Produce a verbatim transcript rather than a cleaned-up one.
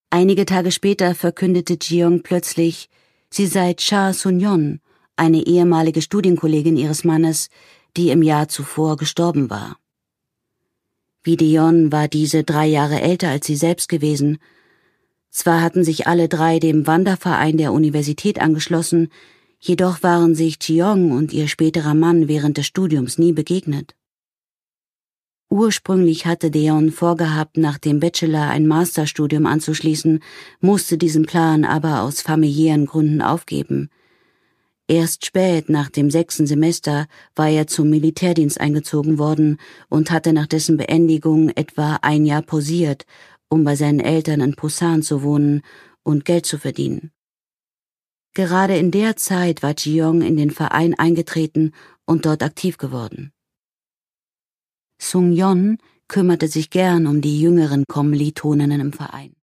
Einige Tage später verkündete Ji-young plötzlich, sie sei Cha Sun-yeon, eine ehemalige Studienkollegin ihres Mannes, die im Jahr zuvor gestorben war. Wie Dae-yeon war diese drei Jahre älter als sie selbst gewesen. Zwar hatten sich alle drei dem Wanderverein der Universität angeschlossen, jedoch waren sich Ji-young und ihr späterer Mann während des Studiums nie begegnet. Ursprünglich hatte Dae-yeon vorgehabt, nach dem Bachelor ein Masterstudium anzuschließen, musste diesen Plan aber aus familiären Gründen aufgeben. Erst spät, nach dem sechsten Semester, war er zum Militärdienst eingezogen worden und hatte nach dessen Beendigung etwa ein Jahr pausiert, um bei seinen Eltern in Busan zu wohnen und Geld zu verdienen. Gerade in der Zeit war Ji-young in den Verein eingetreten und dort aktiv geworden. Sung-yeon kümmerte sich gern um die jüngeren Kommilitoninnen im Verein.